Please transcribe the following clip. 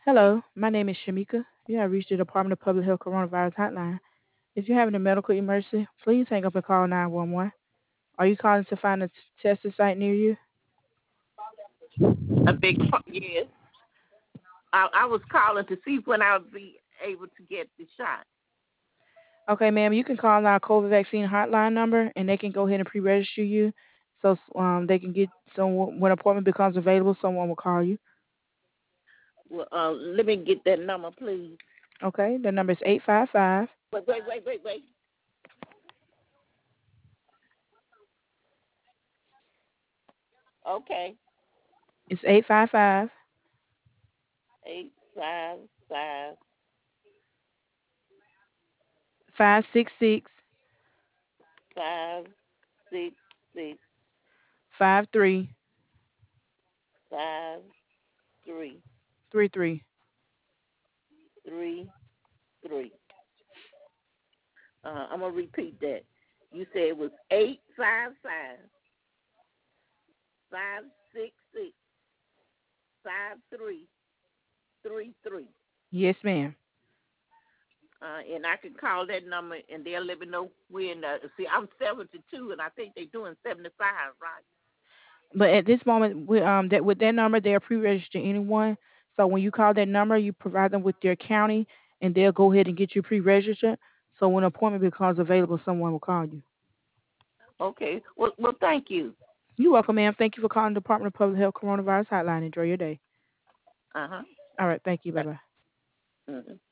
Hello, my name is Shamika. You have reached the Department of Public Health Coronavirus Hotline. If you're having a medical emergency, please hang up and call 911. Are you calling to find a testing site near you? Yes. I was calling to see when I would be able to get the shot. Okay, ma'am, you can call our COVID vaccine hotline number, and they can go ahead and pre-register you, so they can get someone when appointment becomes available. Someone will call you. Well, let me get that number, please. Okay, the number is 855. Wait. Okay. It's 855 855 566 566 5333. I'm gonna repeat that. You said it was 855 566 5333. Yes, ma'am. And I can call that number and they'll let me know when. See, I'm 72 and I think they're doing 75, right? But at this moment, that with that number, they're pre-registering anyone. So when you call that number, you provide them with their county, and they'll go ahead and get you pre-registered. So when an appointment becomes available, someone will call you. Okay. Well, thank you. You're welcome, ma'am. Thank you for calling the Department of Public Health Coronavirus Hotline. Enjoy your day. Uh huh. All right. Thank you. Bye bye. Mm-hmm.